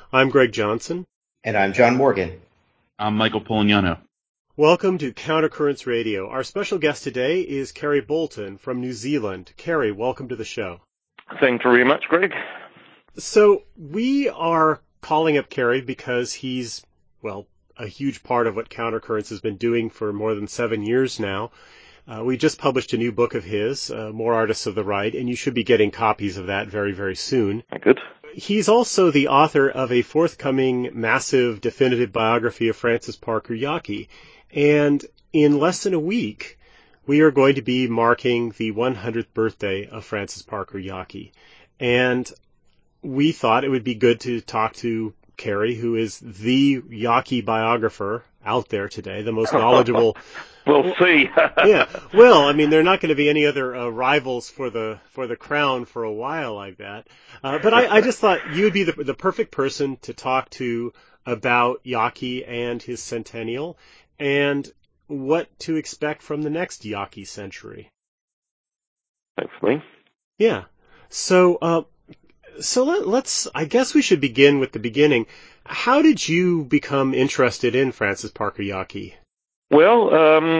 I'm Greg Johnson. And I'm John Morgan. I'm Michael Polignano. Welcome to Countercurrents Radio. Our special guest today is Kerry Bolton from New Zealand. Kerry, welcome to the show. Thanks very much, Greg. So we are calling up Kerry because he's, a huge part of what Countercurrents has been doing for more than 7 years now. We just published a new book of his, More Artists of the Right, and you should be getting copies of that very, very soon. Good. He's also the author of a forthcoming massive definitive biography of Francis Parker Yockey. And in less than a week, we are going to be marking the 100th birthday of Francis Parker Yockey. And we thought it would be good to talk to Kerry, who is the Yockey biographer out there today, the most knowledgeable. We'll see. Yeah. Well, there are not going to be any other rivals for the crown for a while like that. But I just thought you would be the perfect person to talk to about Yockey and his centennial and what to expect from the next Yockey century. Hopefully. Yeah. So let's, I guess we should begin with the beginning. How did you become interested in Francis Parker Yockey? Well,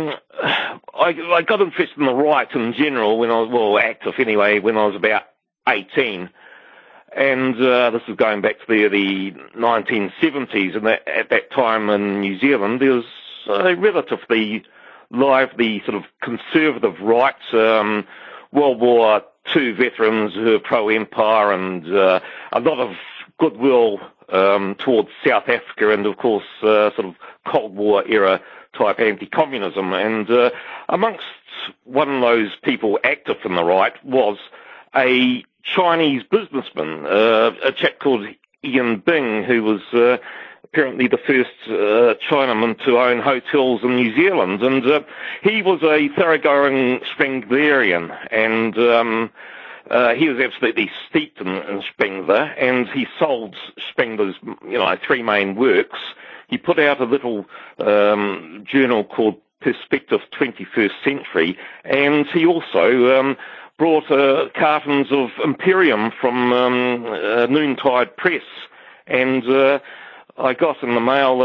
I got interested in the right in general when I was, active anyway, when I was about 18. And this is going back to the 1970s. And at that time in New Zealand, there was a relatively lively sort of conservative right. World War II veterans who were pro-empire and a lot of goodwill towards South Africa and, of course, sort of Cold War era type anti-communism. And amongst one of those people active in the right was a Chinese businessman, a chap called Ian Bing, who was apparently the first Chinaman to own hotels in New Zealand. And he was a thoroughgoing Spenglerian, and he was absolutely steeped in Spengler, and he sold Spengler's, three main works. He put out a little journal called Perspective 21st Century, and he also brought cartons of Imperium from Noontide Press, and I got in the mail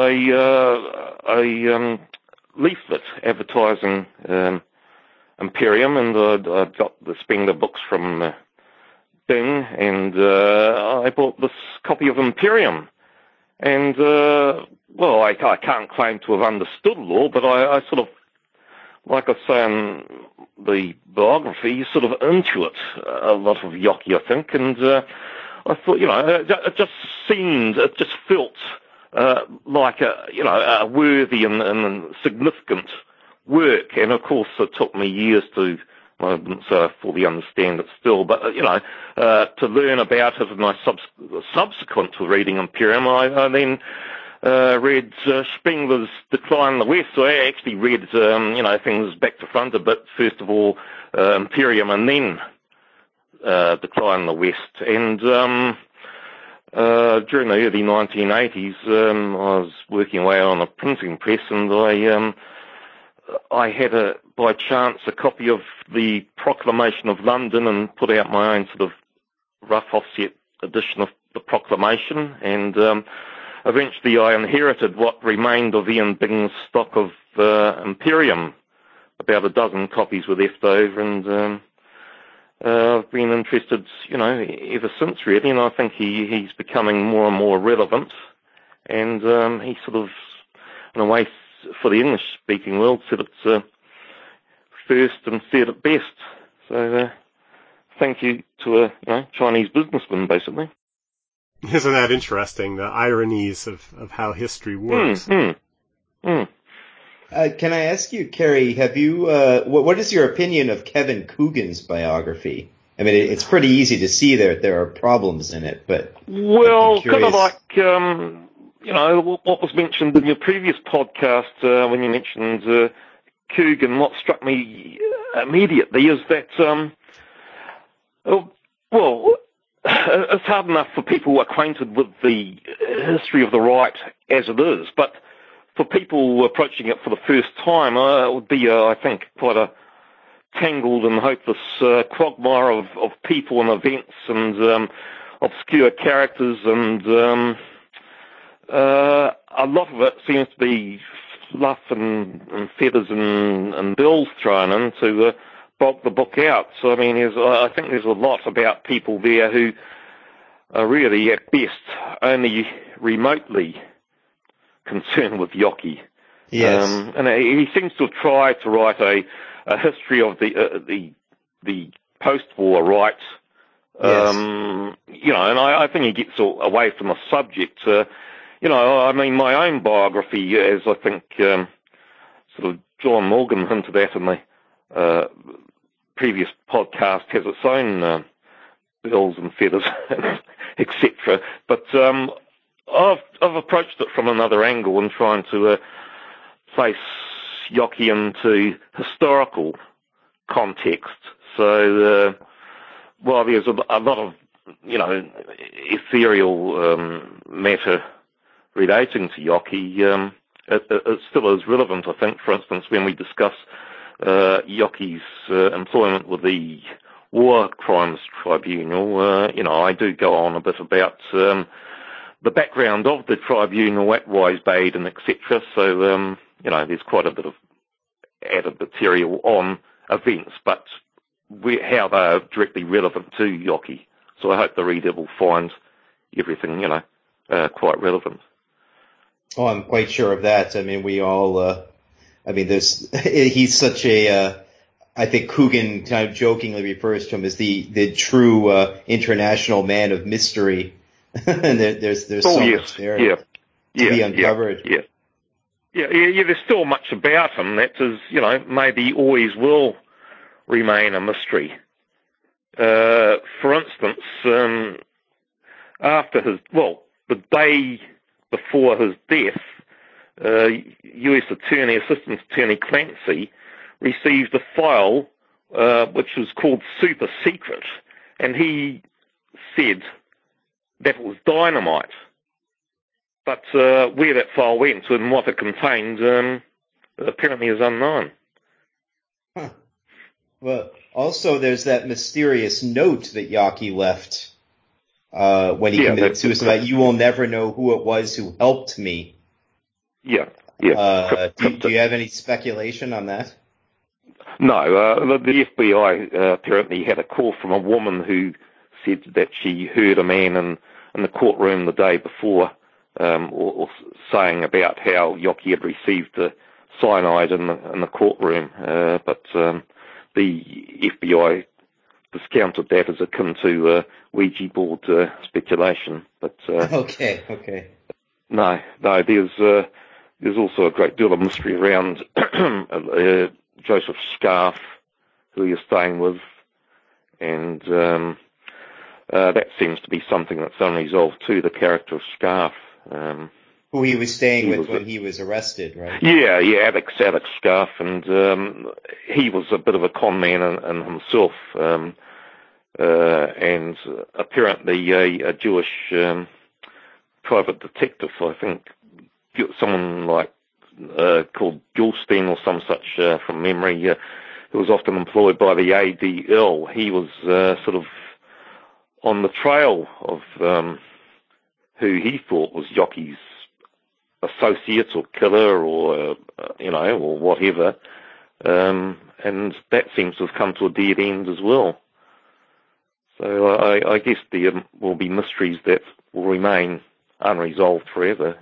a leaflet advertising Imperium, and I got the Spengler books from Bing, and I bought this copy of Imperium. And, I can't claim to have understood it all, but I sort of, like I say in the biography, you sort of intuit a lot of Yockey, I think, and I thought, it just felt like a worthy and significant work. And of course, it took me years to, I wouldn't say I fully understand it still, but to learn about it. And I subsequent to reading Imperium, I then read Spengler's Decline in the West. So I actually read things back to front a bit. First of all, Imperium, and then Decline in the West. And during the early 1980s, I was working away on a printing press, and I had by chance a copy of the Proclamation of London, and put out my own sort of rough offset edition of the Proclamation. And eventually I inherited what remained of Ian Bing's stock of Imperium. About a dozen copies were left over, and I've been interested, ever since, really, and I think he's becoming more and more relevant, and he sort of, in a way, for the English-speaking world, said it's first and said it best. So thank you to a Chinese businessman, basically. Isn't that interesting, the ironies of how history works? Can I ask you, Kerry, have you, what is your opinion of Kevin Coogan's biography? It's pretty easy to see there are problems in it, but... Well, kind of like, what was mentioned in your previous podcast when you mentioned Coogan. What struck me immediately is that, it's hard enough for people acquainted with the history of the right as it is, but for people approaching it for the first time, it would be, I think, quite a tangled and hopeless quagmire of people and events and obscure characters and a lot of it seems to be fluff and feathers and bills thrown in to bulk the book out. So, I mean, I think there's a lot about people there who are really, at best, only remotely concerned with Yockey. Yes. And he seems to have tried to write a history of the post-war right. Yes. And I think he gets away from the subject. I mean, my own biography, as I think sort of John Morgan hinted at in the previous podcast, has its own bills and feathers, etc. But I've approached it from another angle and trying to place Yockey into historical context. So, while there's a lot of, ethereal matter relating to Yockey, it still is relevant, I think. For instance, when we discuss Yockey's employment with the War Crimes Tribunal, I do go on a bit about the background of the tribunal at Wiesbaden, etc. So, there's quite a bit of added material on events, but how they are directly relevant to Yockey. So I hope the reader will find everything, quite relevant. Oh, I'm quite sure of that. I mean, we all, he's such I think Coogan kind of jokingly refers to him as the true international man of mystery. And there's so much there to be uncovered. Yeah, there's still much about him that is, maybe always will remain a mystery. For instance, the day before his death, U.S. Assistant Attorney Clancy received a file which was called Super Secret, and he said that it was dynamite. But where that file went and what it contained apparently is unknown. Huh. Well, also there's that mysterious note that Yockey left when he committed suicide. You will never know who it was who helped me. Yeah. Do you have any speculation on that? No. The FBI apparently had a call from a woman who said that she heard a man in the courtroom the day before, or saying about how Yockey had received the cyanide in the courtroom, but the FBI discounted that as akin to Ouija board speculation. But okay. No. There's also a great deal of mystery around Joseph Scarf, who he was staying with, and that seems to be something that's unresolved too. The character of Scarf. Who he was staying with when he was arrested, right? Yeah, Alex Scarf, and he was a bit of a con man in himself, and apparently a Jewish private detective, I think, someone like called Gilstein or some such from memory, who was often employed by the ADL. He was sort of on the trail of who he thought was Yockey's associate or killer or whatever, and that seems to have come to a dead end as well. So I guess there will be mysteries that will remain unresolved forever,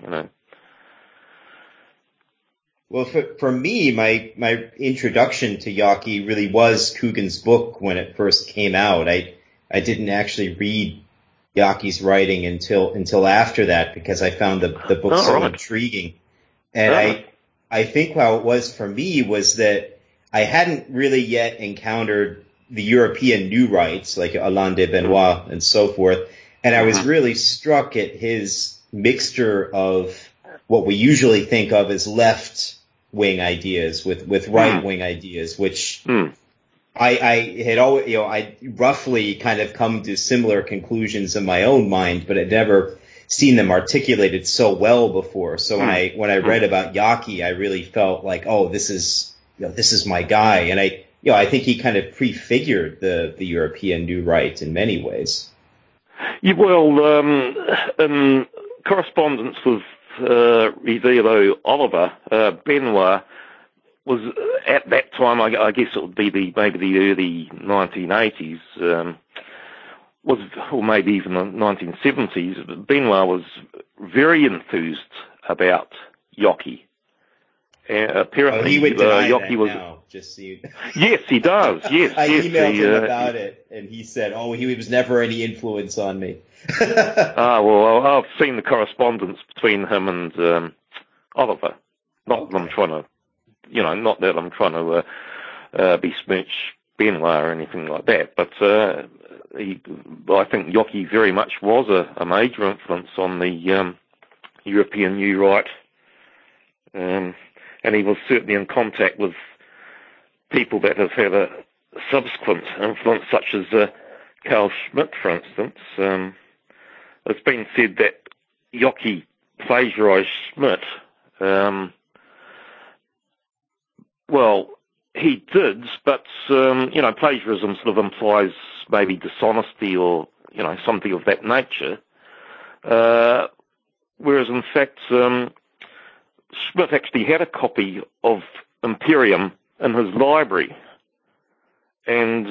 Well, for me, my introduction to Yockey really was Coogan's book when it first came out. I didn't actually read Yockey's writing until after that, because I found the book so intriguing. And I think how it was for me was that I hadn't really yet encountered the European new rights like Alain de Benoit and so forth. And I was really struck at his mixture of what we usually think of as left-wing ideas with right-wing ideas, which I had always, I roughly kind of come to similar conclusions in my own mind, but I'd never seen them articulated so well before. So when I read about Yockey, I really felt like, oh, this is my guy. And I think he kind of prefigured the European New Right in many ways. Yeah, well, in correspondence with Revillo Oliver, Benoit was at that time, I guess it would be maybe the early 1980s, or maybe even the 1970s. Benoit was very enthused about Yockey. Apparently, he would deny Yockey that was. Now, just so you... Yes, he does. Yes, I yes, emailed him about it, and he said, he was never any influence on me. Well, I've seen the correspondence between him and Oliver. Not that I'm trying to, not that I'm trying to besmirch Benoit or anything like that, but I think Yockey very much was a major influence on the European New Right. And he was certainly in contact with people that have had a subsequent influence, such as Carl Schmitt, for instance. It's been said that Yockey plagiarized Schmitt. Well, he did, but, plagiarism sort of implies maybe dishonesty or, something of that nature. Whereas, in fact, Schmitt actually had a copy of Imperium in his library. And,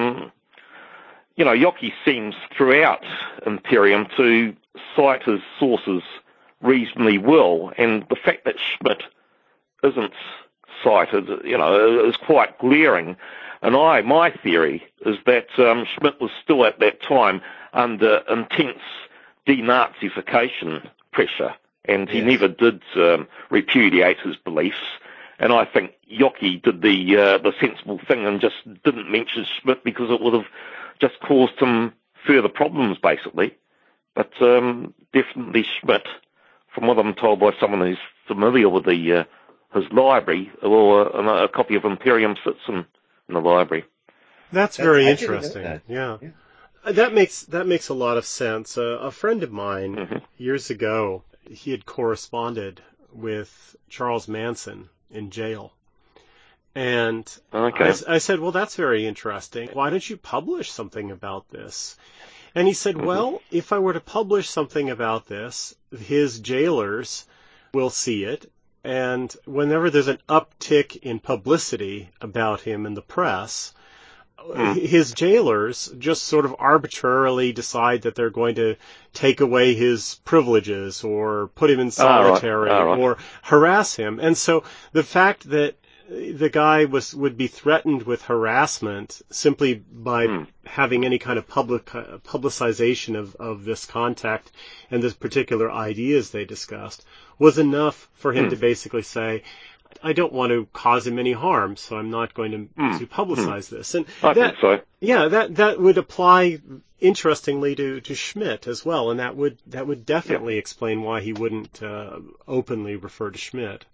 Yockey seems throughout Imperium to cite his sources reasonably well. And the fact that Schmitt isn't cited, is quite glaring. And my theory is that Schmitt was still at that time under intense denazification pressure. And he never did repudiate his beliefs. And I think Yockey did the sensible thing and just didn't mention Schmitt because it would have just caused him further problems, basically. But definitely Schmitt, from what I'm told by someone who's familiar with his library, or a copy of Imperium sits in the library. That's very interesting. That. Yeah. That makes a lot of sense. A friend of mine years ago, he had corresponded with Charles Manson in jail. And I said, well, that's very interesting. Why don't you publish something about this? And he said, well, if I were to publish something about this, his jailers will see it. And whenever there's an uptick in publicity about him in the press, his jailers just sort of arbitrarily decide that they're going to take away his privileges or put him in solitary or harass him. And so the fact that the guy would be threatened with harassment simply by having any kind of publicization of this contact and this particular ideas they discussed was enough for him to basically say, I don't want to cause him any harm, so I'm not going to publicize this. And I think so. Yeah, that would apply interestingly to Schmitt as well, and that would definitely explain why he wouldn't openly refer to Schmitt.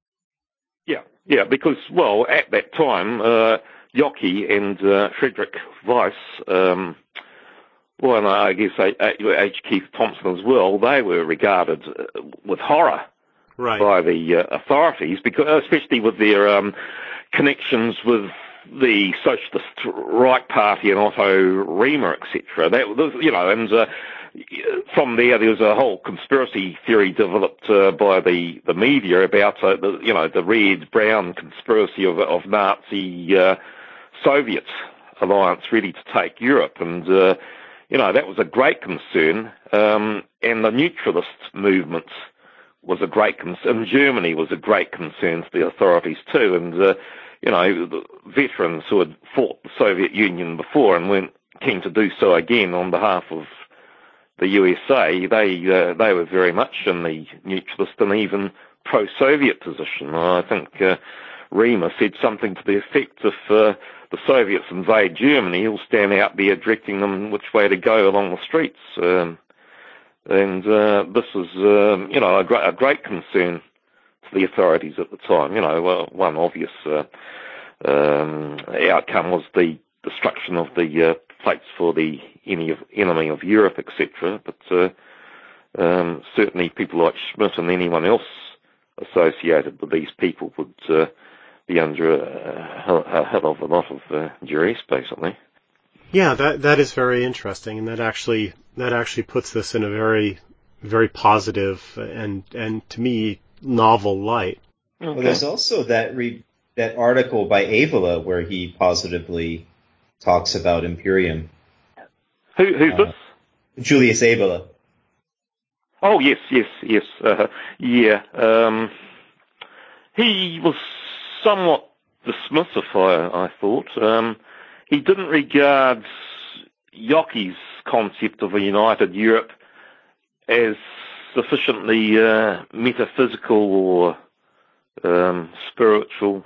Yeah, because, well, at that time, Yockey and Frederick Weiss, and I guess H. Keith Thompson as well, they were regarded with horror by the authorities, because especially with their connections with the Socialist Reich Party and Otto Riemer, etc. That was, and from there was a whole conspiracy theory developed by the media about the red-brown conspiracy of Nazi Soviet alliance ready to take Europe, and that was a great concern. And the neutralist movement was a great concern. Germany was a great concern to the authorities too, and the veterans who had fought the Soviet Union before and weren't keen to do so again on behalf of the USA, they were very much in the neutralist and even pro-Soviet position. I think Riemer said something to the effect, if the Soviets invade Germany, he'll stand out there directing them which way to go along the streets. And this was, a great concern to the authorities at the time. One obvious outcome was the destruction of the plates for the enemy of Europe, etc. But certainly people like Schmitt and anyone else associated with these people would be under a hell of a lot of duress, basically. Yeah, that is very interesting, and that actually puts this in a very very positive and to me novel light. Okay. Well, there's also that article by Evola where he positively talks about Imperium. Who's this? Julius Evola. Oh, yes. Yeah. He was somewhat dismissive, I thought. He didn't regard Yockey's concept of a united Europe as sufficiently metaphysical or spiritual.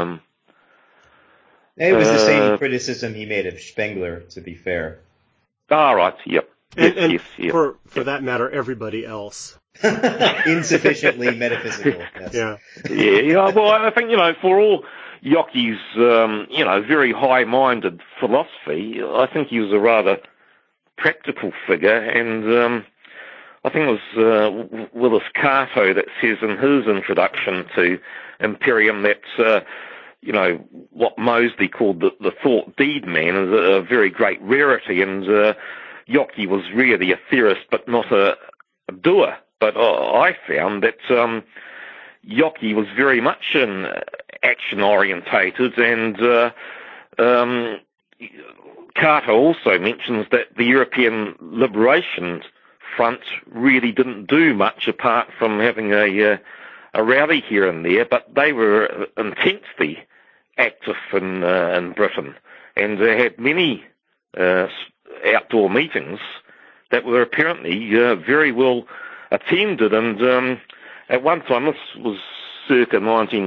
It was the same criticism he made of Spengler, to be fair. Right, yep. And for that matter, everybody else. Insufficiently metaphysical. Yes. Yeah. Well, I think, for all Yockey's, very high-minded philosophy, I think he was a rather practical figure, and I think it was Willis Cato that says in his introduction to Imperium that, what Moseley called the thought-deed man is a very great rarity, and Yockey was really a theorist but not a doer. But I found that Yockey was very much an action-orientated, and Carter also mentions that the European Liberation Front really didn't do much apart from having a rally here and there, but they were intensely active in Britain, and they had many outdoor meetings that were apparently very well attended, and at one time, this was circa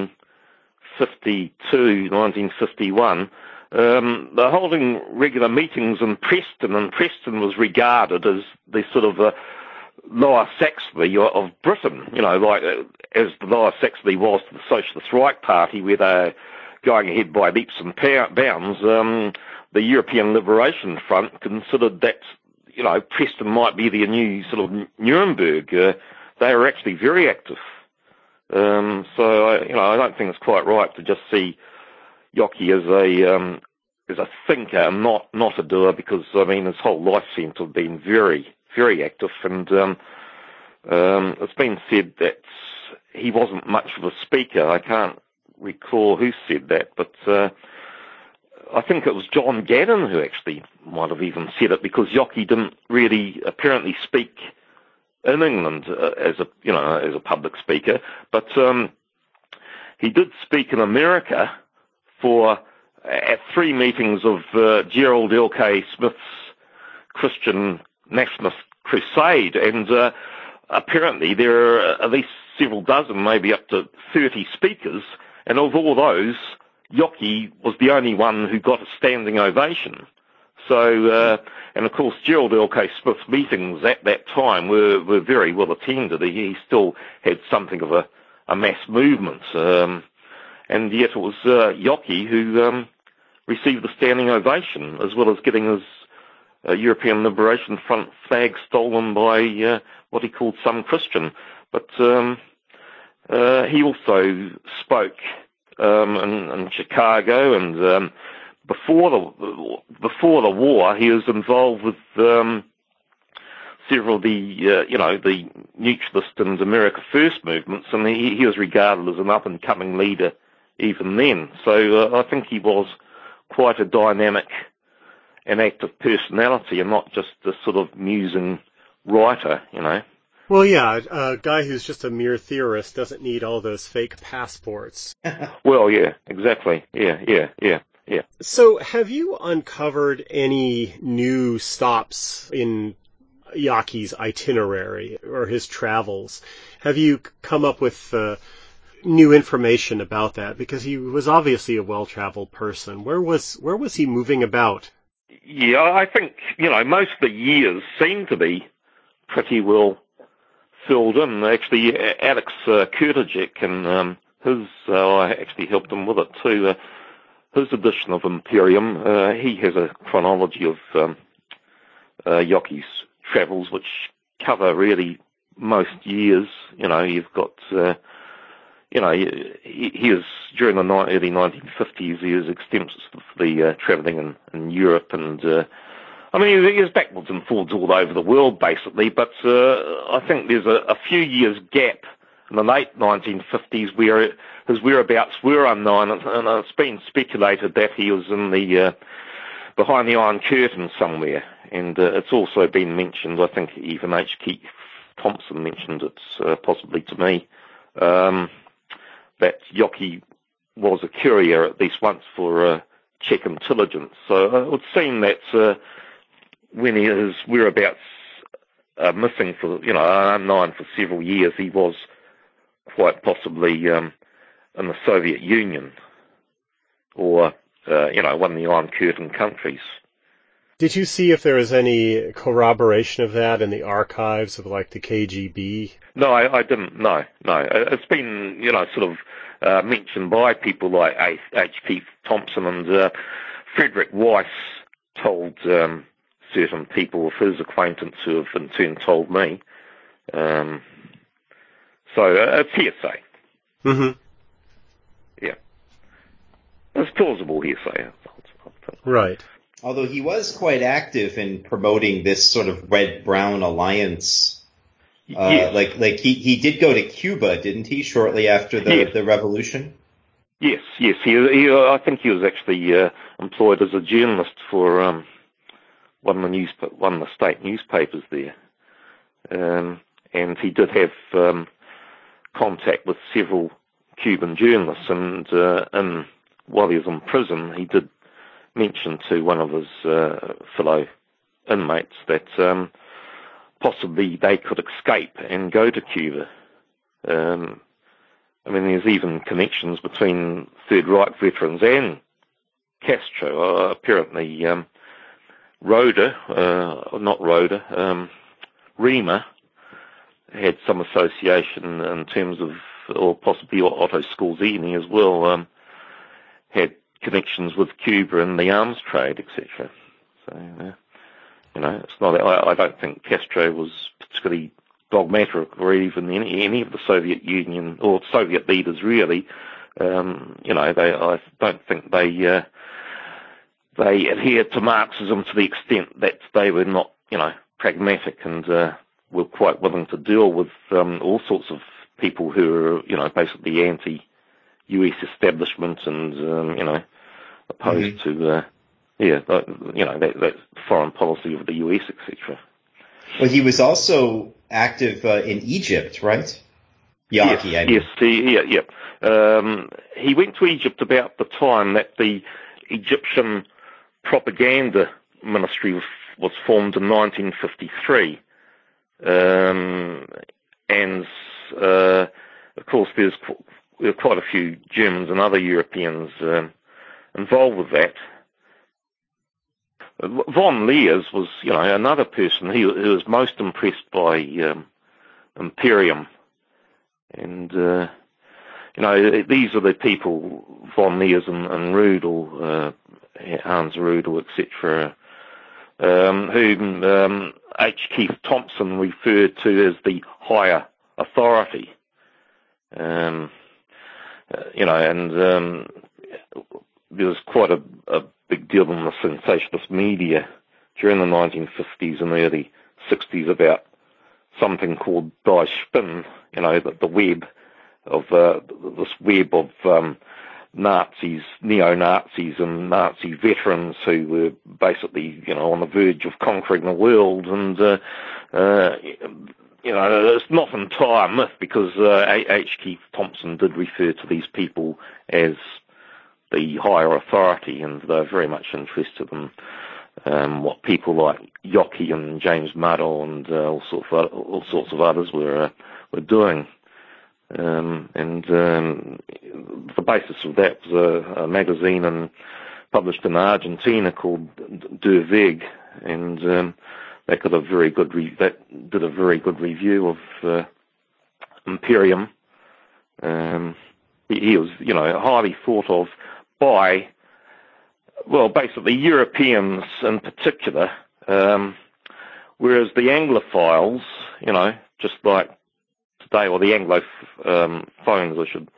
1952, 1951, they're holding regular meetings in Preston, and Preston was regarded as the sort of Lower Saxony of Britain, like as the Lower Saxony was to the Socialist Right Party, where they're going ahead by leaps and bounds. The European Liberation Front considered that, Preston might be the new sort of Nuremberg. They were actually very active. So I don't think it's quite right to just see Yockey as a thinker and not a doer, because his whole life seemed to have been very, very active, and it's been said that he wasn't much of a speaker. I can't recall who said that, but I think it was John Gannon who actually might have even said it, because Yockey didn't really apparently speak in England as a public speaker, but he did speak in America at 3 meetings of Gerald L.K. Smith's Christian Nationalist Crusade, and apparently there are at least several dozen, maybe up to 30 speakers, and of all those, Yockey was the only one who got a standing ovation. So, and of course, Gerald L.K. Smith's meetings at that time were very well attended. He still had something of a mass movement, and yet it was Yockey who received the standing ovation, as well as getting his European Liberation Front flag stolen by what he called some Christian. But he also spoke in Chicago, and before the war, he was involved with several of the the Neutralist and America First movements, and he was regarded as an up-and-coming leader even then. So I think he was quite a dynamic and active personality, and not just a sort of musing writer, Well, yeah, a guy who's just a mere theorist doesn't need all those fake passports. Well, yeah, exactly. Yeah. So, have you uncovered any new stops in Yockey's itinerary or his travels? Have you come up with new information about that? Because he was obviously a well-traveled person. Where was he moving about? Yeah, I think, most of the years seem to be pretty well filled in. Actually, Alex Kurtajek and I actually helped him with it too. His edition of Imperium, he has a chronology of Yockey's travels, which cover really most years. You've got, he was during the early 1950s. He was extensively travelling in Europe, and I mean, there's backwards and forwards all over the world, basically, but I think there's a few years gap in the late 1950s where his whereabouts were unknown, and it's been speculated that he was in the behind the Iron Curtain somewhere. And it's also been mentioned, I think even H. Keith Thompson mentioned it possibly to me, that Yockey was a courier at least once for Czech intelligence. So it would seem that when his whereabouts missing for, unknown for several years, he was quite possibly in the Soviet Union or, one of the Iron Curtain countries. Did you see if there was any corroboration of that in the archives of, like, the KGB? No, I didn't. No. It's been, sort of mentioned by people like H. Keith Thompson, and Frederick Weiss told certain people of his acquaintance who have in turn told me. So it's hearsay. Mm-hmm. Yeah. It's plausible hearsay. Right. Although he was quite active in promoting this sort of red-brown alliance. Yes. Like he did go to Cuba, didn't he, shortly after the revolution? Yes. He I think he was actually employed as a journalist for one of the state newspapers there, and he did have contact with several Cuban journalists, and while he was in prison, he did mention to one of his fellow inmates that possibly they could escape and go to Cuba. There's even connections between Third Reich veterans and Castro. Apparently, Riemer had some association in terms of, or possibly Otto Skorzeny as well, had connections with Cuba and the arms trade, etc. So, it's not. I don't think Castro was particularly dogmatic, or even any of the Soviet Union or Soviet leaders really. I don't think they adhered to Marxism to the extent that they were not, pragmatic and were quite willing to deal with all sorts of people who are, basically anti-US establishment and, opposed to, that foreign policy of the US, etc. Well, he was also active in Egypt, right? Yockey, yes, he went to Egypt about the time that the Egyptian propaganda ministry was formed in 1953. And of course, there are quite a few Germans and other Europeans involved with that. Von Leers was, another person who was most impressed by Imperium. And, these are the people, Von Leers and Rudel, Hans Rudel, etc., whom H. Keith Thompson referred to as the higher authority. And there was quite a big deal in the sensationalist media during the 1950s and early 60s about something called Die Spin, the web of this web of Nazis, neo-Nazis and Nazi veterans who were basically, on the verge of conquering the world. And, it's not an entire myth because H. Keith Thompson did refer to these people as the higher authority, and they're very much interested in what people like Yockey and James Muddle and all sorts of others were doing. The basis of that was a magazine published in Argentina called Der Weg, and that did a very good review of Imperium. He was, highly thought of by, basically Europeans in particular, whereas the Anglophiles, just like today, or the Anglophones, I should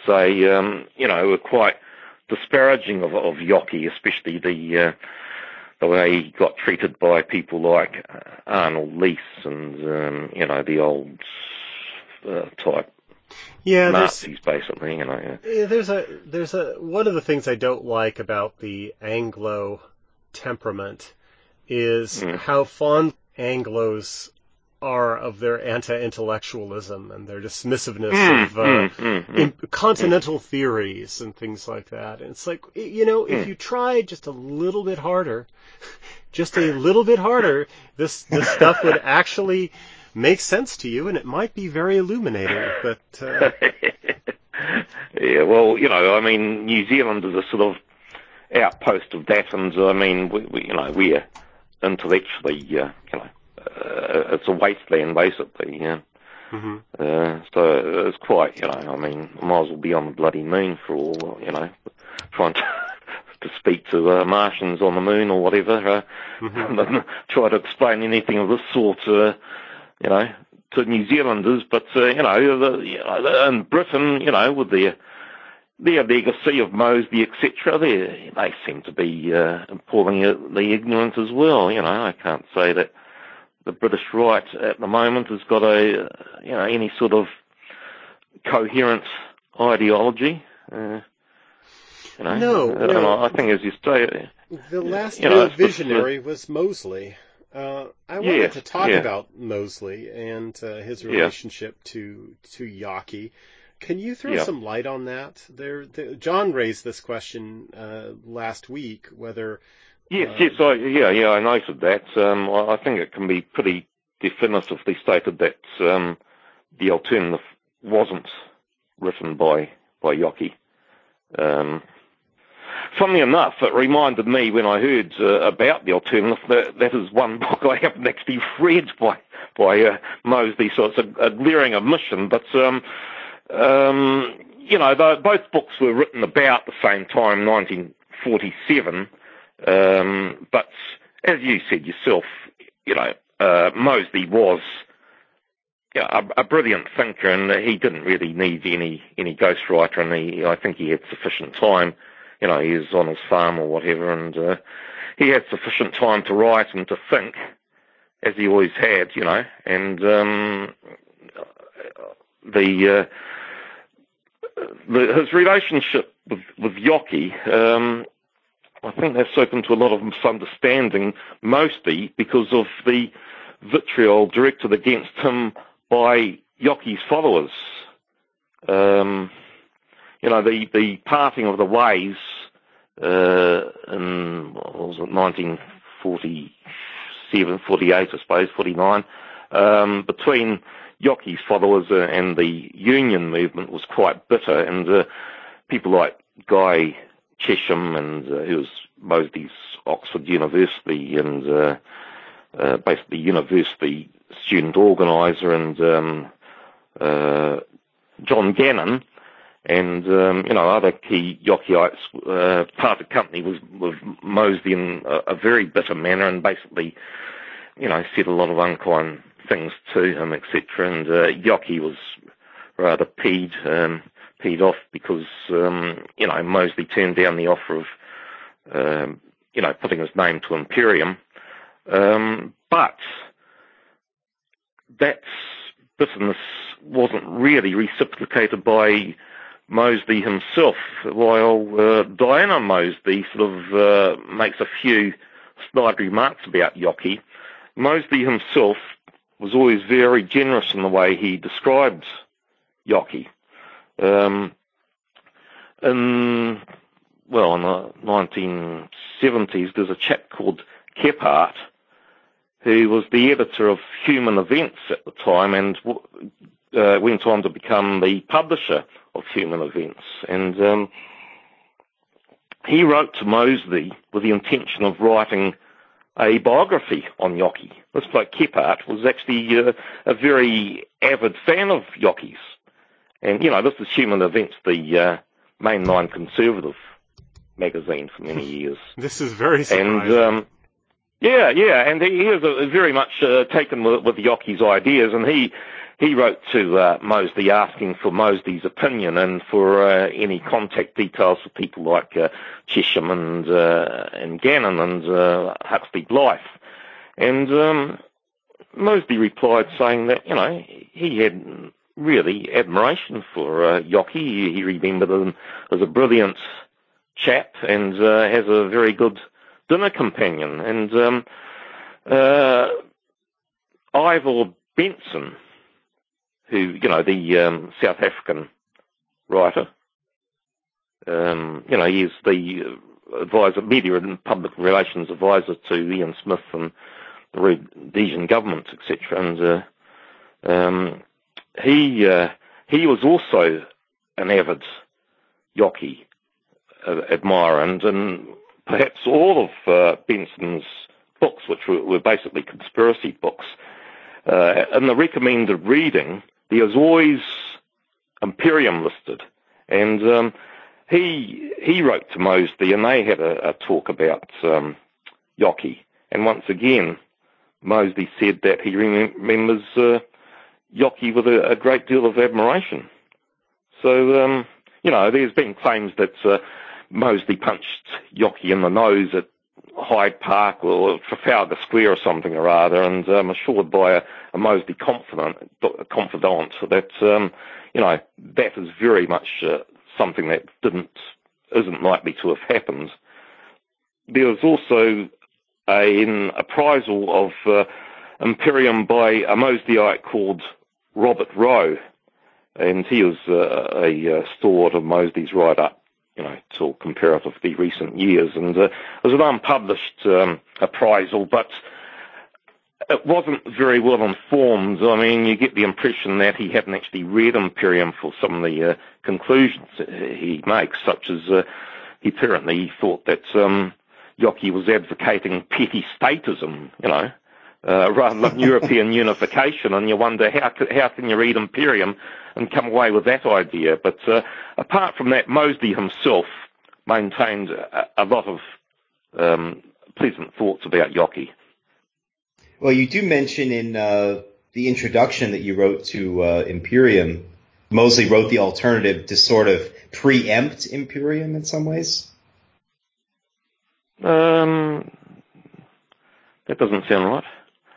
say, were quite disparaging of Yockey, especially the the way he got treated by people like Arnold Leese and, the old type Nazis, basically, Yeah, there's a one of the things I don't like about the Anglo temperament is how fond Anglos are of their anti-intellectualism and their dismissiveness of continental theories and things like that. And it's like, if you try just a little bit harder, this stuff would actually make sense to you, and it might be very illuminating. But yeah, well, New Zealand is a sort of outpost of that, and we're intellectually, it's a wasteland, basically, yeah. So it's quite, I might as well be on the bloody moon for all, trying to speak to Martians on the moon or whatever, and try to explain anything of this sort, to New Zealanders. But, in Britain, with their legacy of Mosby, etc., they seem to be appallingly ignorant as well. I can't say that the British right at the moment has got any sort of coherent ideology. No. I think, as you say, the last real visionary was Mosley. I wanted to talk about Mosley and his relationship to Yockey. Can you throw some light on that? John raised this question last week, whether... Yes, I noted that. I think it can be pretty definitively stated that the alternative wasn't written by Yockey. Funnily enough, it reminded me when I heard about the alternative that is one book I haven't actually read by Mosby, so it's a glaring omission. But both books were written about the same time, 1947. But as you said yourself, Mosby was a brilliant thinker, and he didn't really need any ghostwriter, and I think he had sufficient time. He was on his farm or whatever, and he had sufficient time to write and to think, as he always had, and his relationship with Yockey, I think that's open to a lot of misunderstanding, mostly because of the vitriol directed against him by Yockey's followers. The parting of the ways in, 1947, 48, I suppose, 49, between Yockey's followers and the Union movement was quite bitter, and people like Guy Chesham, and who was Mosby's Oxford University and basically university student organizer, and John Gannon, and other key Yockeyites parted company with Mosby in a very bitter manner, and basically said a lot of unkind things to him, etc. And Yockey was rather peed off because Mosby turned down the offer of putting his name to Imperium, but that bitterness wasn't really reciprocated by Mosby himself. While Diana Mosby sort of makes a few snide remarks about Yockey, Mosby himself was always very generous in the way he described Yockey. In the 1970s, there's a chap called Kephart, who was the editor of Human Events at the time, and went on to become the publisher of Human Events. And he wrote to Mosby with the intention of writing a biography on Yockey. This bloke Kephart was actually a very avid fan of Yockey's. And, this is Human Events, the mainline conservative magazine for many years. This is very surprising. And, and he was very much taken with Yockey's ideas, and he he wrote to Mosley asking for Mosley's opinion and for any contact details for people like Chesham and Gannon and Huxley Blythe. And Mosley replied saying that, he had really admiration for Yockey. He remembered him as a brilliant chap and has a very good dinner companion. And Ivor Benson, who, the South African writer, he is the advisor, media and public relations advisor to Ian Smith and the Rhodesian government, etc. And he was also an avid Yockey admirer, and perhaps all of Benson's books, which were basically conspiracy books, in the recommended reading, there was always Imperium listed, and he wrote to Mosley, and they had a talk about Yockey, and once again, Mosley said that he remembers Yockey with a great deal of admiration. So, there's been claims that Mosley punched Yockey in the nose at Hyde Park or Trafalgar Square or something or other, and I'm assured by a Mosley confidant that, that is very much something that isn't likely to have happened. There was also an appraisal of Imperium by a Mosleyite called Robert Rowe, and he was a stalwart of Mosley's right up, till comparatively recent years, and it was an unpublished appraisal, but it wasn't very well informed. I mean, you get the impression that he hadn't actually read Imperium for some of the conclusions he makes, such as he apparently thought that Yockey was advocating petty statism, rather than European unification, and you wonder how can you read Imperium and come away with that idea. But apart from that, Mosley himself maintained a lot of pleasant thoughts about Yockey. Well, you do mention in the introduction that you wrote to Imperium, Mosley wrote the alternative to sort of preempt Imperium in some ways. That doesn't sound right.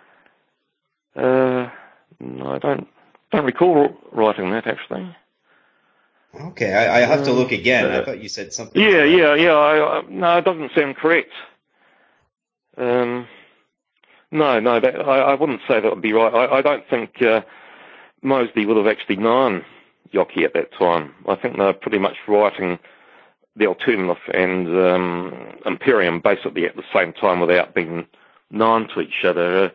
No, I don't recall writing that, actually. Okay, I have to look again. I thought you said something. Yeah. No, it doesn't sound correct. No, I wouldn't say that would be right. I don't think Mosley would have actually known Yockey at that time. I think they're pretty much writing the Alternative and Imperium basically at the same time without being known to each other.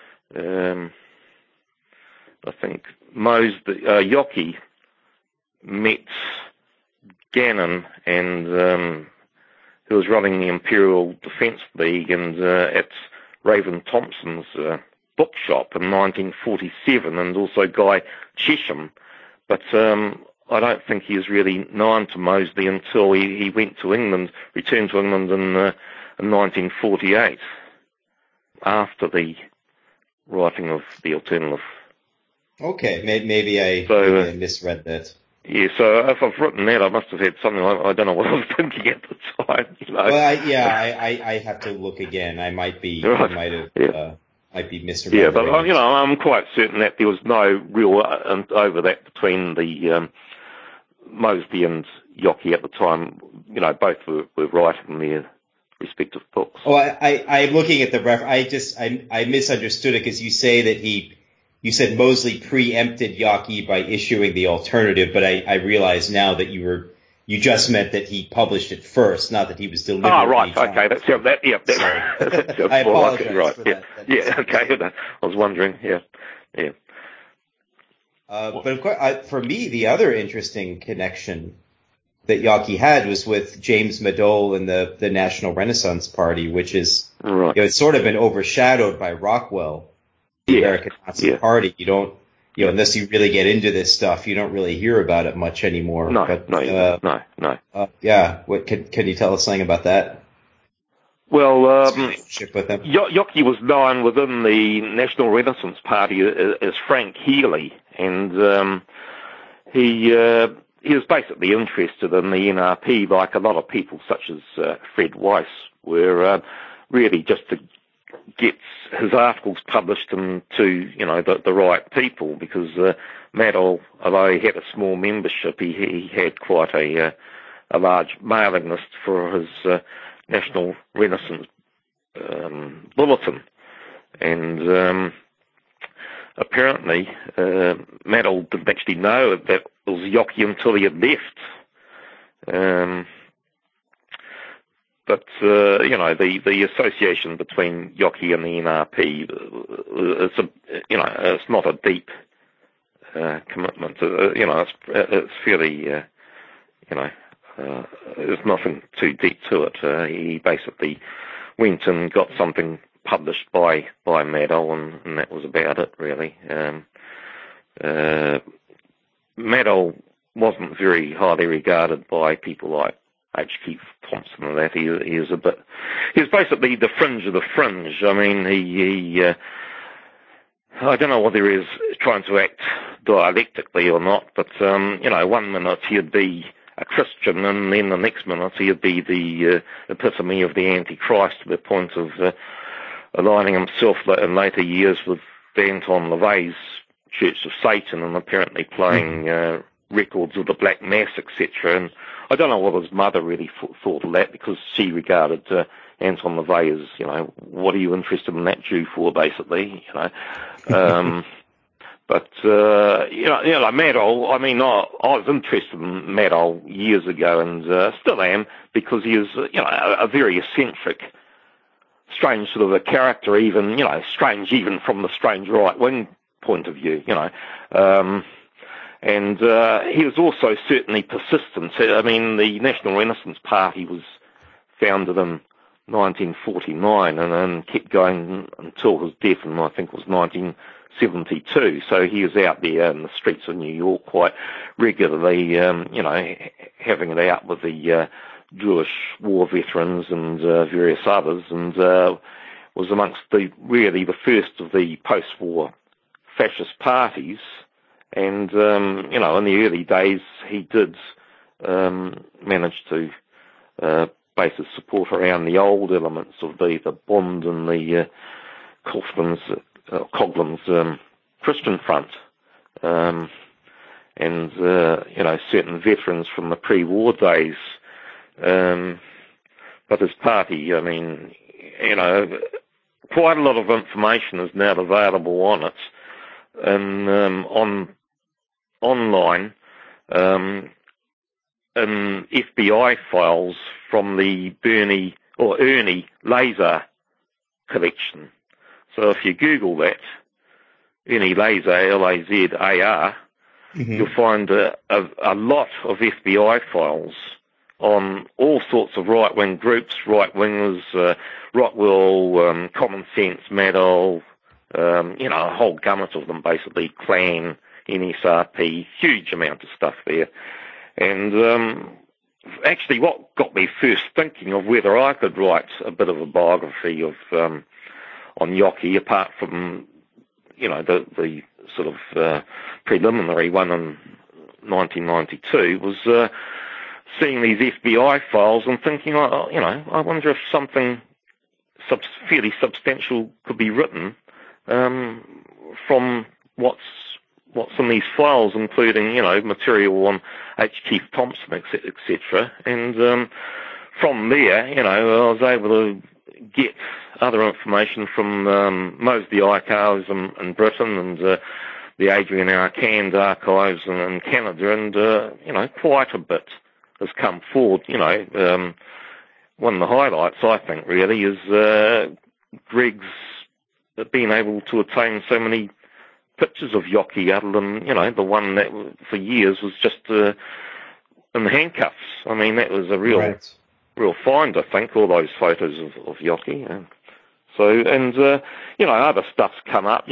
I think Yockey met Gannon, and who was running the Imperial Defence League, and at Raven Thompson's bookshop in 1947, and also Guy Chesham. But I don't think he was really known to Mosley until he went to England, returned to England in 1948, after the writing of the Alternative. Okay, maybe I misread that. Yeah, so if I've written that, I must have had something. I don't know what I was thinking at the time. Well, I have to look again. I might be, right. might be misremembering. Yeah, but I'm quite certain that there was no real over that between the Mosley and Yockey at the time. Both were writing their respective books. Oh, I'm looking at the I misunderstood it because you say that you said Mosley preempted Yockey by issuing the Alternative, but I realize now that you just meant that he published it first, not that he was deliberately. Oh, right. Okay. That sounds I apologize right. for that. Yeah. Okay. I was wondering. Yeah. But of course, for me, the other interesting connection that Yockey had was with James Madole and the National Renaissance Party, which is, right. It's sort of been overshadowed by Rockwell, the American Nazi Party. You don't, unless you really get into this stuff, you don't really hear about it much anymore. No. Yeah. What can you tell us something about that? Well, relationship with them? Yockey was known within the National Renaissance Party as Frank Healy, and he was basically interested in the NRP, like a lot of people, such as Fred Weiss, were really just to get his articles published and to the right people, because Madol, although he had a small membership, he had quite a large mailing list for his National Renaissance bulletin, and apparently Madol didn't actually know that it was Yockey until he had left. But the association between Yockey and the NRP, it's not a deep commitment. It's fairly, there's nothing too deep to it. He basically went and got something published by Madol, and that was about it, really. Madol wasn't very highly regarded by people like H. Keith Thompson and that. He was basically the fringe of the fringe. I mean, he I don't know whether he was trying to act dialectically or not, but, 1 minute he'd be a Christian, and then the next minute he'd be the epitome of the Antichrist, to the point of aligning himself in later years with Anton LaVey's Church of Satan, and apparently playing records of the Black Mass, etc. And I don't know what his mother really thought of that, because she regarded Anton LaVey as, what are you interested in that Jew for, basically, But, Madol, I mean, I was interested in Madol years ago, and still am, because he was, a very eccentric, strange sort of a character, even, strange even from the strange right-wing point of view, and he was also certainly persistent. I mean, the National Renaissance Party was founded in 1949 and kept going until his death in, I think it was 1972. So he was out there in the streets of New York quite regularly, having it out with the Jewish war veterans and various others, and was amongst the first of the post-war fascist parties. And, in the early days, he did manage to base his support around the old elements of the Bond and the Coughlin's Christian Front, and certain veterans from the pre-war days. But his party, I mean, quite a lot of information is now available on it, and online, in FBI files from the Ernie Lazar collection. So if you Google that, Ernie Lazar, Lazar, you'll find a lot of FBI files on all sorts of right-wing groups, right-wingers, Rockwell, Common Sense, Madol, a whole gamut of them, basically, Klan, NSRP, huge amount of stuff there. And actually what got me first thinking of whether I could write a bit of a biography of on Yockey, apart from, the sort of preliminary one in 1992, was seeing these FBI files and thinking, I wonder if something fairly substantial could be written from what's in these files, including, material on H. Keith Thompson, etc. And from there, I was able to get other information from Moseley Archives in Britain and the Adrian Arcand archives in Canada, and, quite a bit has come forward. One of the highlights, I think, really, is Greg's being able to attain so many pictures of Yockey, other than, the one that for years was just in handcuffs. I mean, that was a real find, I think, all those photos of Yockey. So, and, other stuff's come up,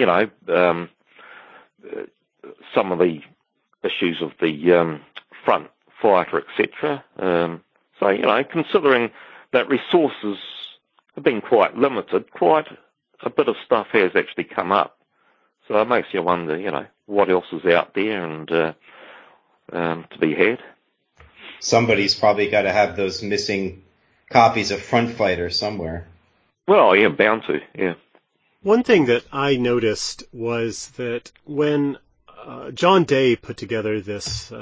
some of the issues of the front fighter, etc. So, considering that resources have been quite limited, quite a bit of stuff has actually come up. So it makes you wonder, what else is out there and to be had. Somebody's probably got to have those missing copies of Front Fighter somewhere. Well, yeah, bound to, yeah. One thing that I noticed was that when John Day put together this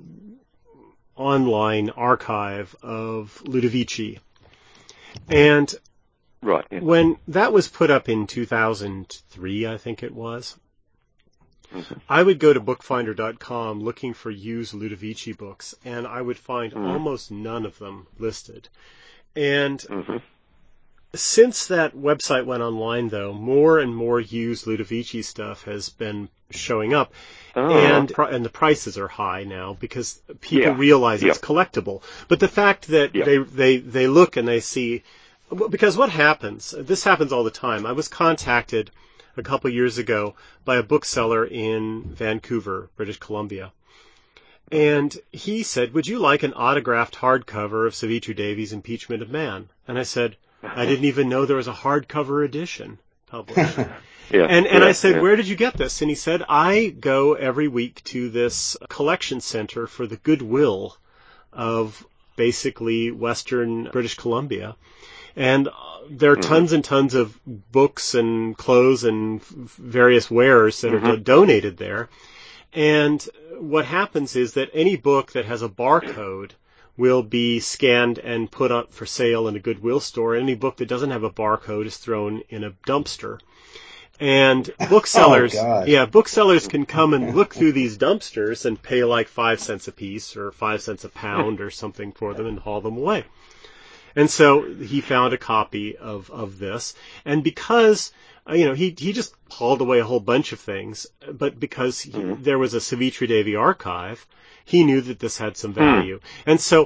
online archive of Ludovici, and right, yeah. when that was put up in 2003, I think it was, I would go to bookfinder.com looking for used Ludovici books, and I would find almost none of them listed. And since that website went online, though, more and more used Ludovici stuff has been showing up, and the prices are high now because people realize it's collectible. But the fact that they look and they see, because what happens, this happens all the time. I was contacted a couple years ago by a bookseller in Vancouver, British Columbia. And he said, would you like an autographed hardcover of Savitri Davies' Impeachment of Man? And I said, I didn't even know there was a hardcover edition published. And I said, where did you get this? And he said, I go every week to this collection center for the goodwill of basically Western British Columbia. And there are tons and tons of books and clothes and various wares that are donated there. And what happens is that any book that has a barcode will be scanned and put up for sale in a Goodwill store. Any book that doesn't have a barcode is thrown in a dumpster. And booksellers, booksellers can come and look through these dumpsters and pay like 5 cents a piece or 5 cents a pound or something for them and haul them away. And so he found a copy of this, and because he just hauled away a whole bunch of things, but because there was a Savitri Devi archive, he knew that this had some value. And so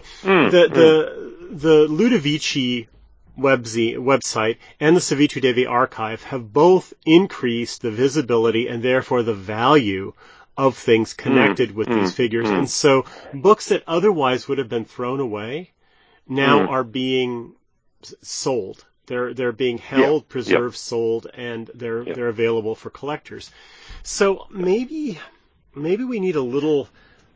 the Ludovici website and the Savitri Devi archive have both increased the visibility and therefore the value of things connected with these figures. And so books that otherwise would have been thrown away now are being sold. They're being held, preserved, sold, and they're available for collectors. So maybe we need a little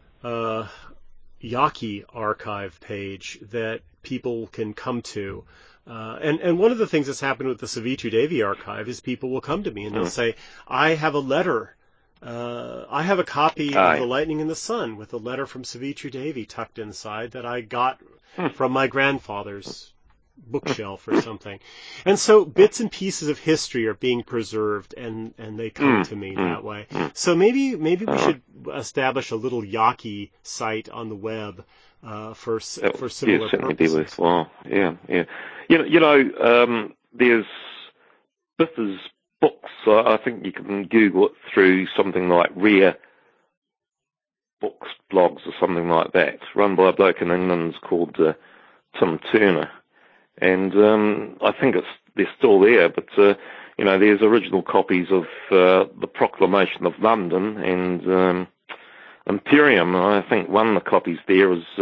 Yaqui archive page that people can come to. And one of the things that's happened with the Savitri Devi archive is people will come to me and they'll say, I have a letter. I have a copy of The Lightning in the Sun with a letter from Savitri Devi tucked inside that I got from my grandfather's bookshelf or something. And so bits and pieces of history are being preserved and they come to me that way. So maybe we should establish a little Yaqui site on the web for similar purposes. Worthwhile. Yeah. There's Biff's books. I think you can Google it through something like Rare Books blogs or something like that, run by a bloke in England called Tim Turner. And I think they're still there, but there's original copies of the Proclamation of London and Imperium. I think one of the copies there is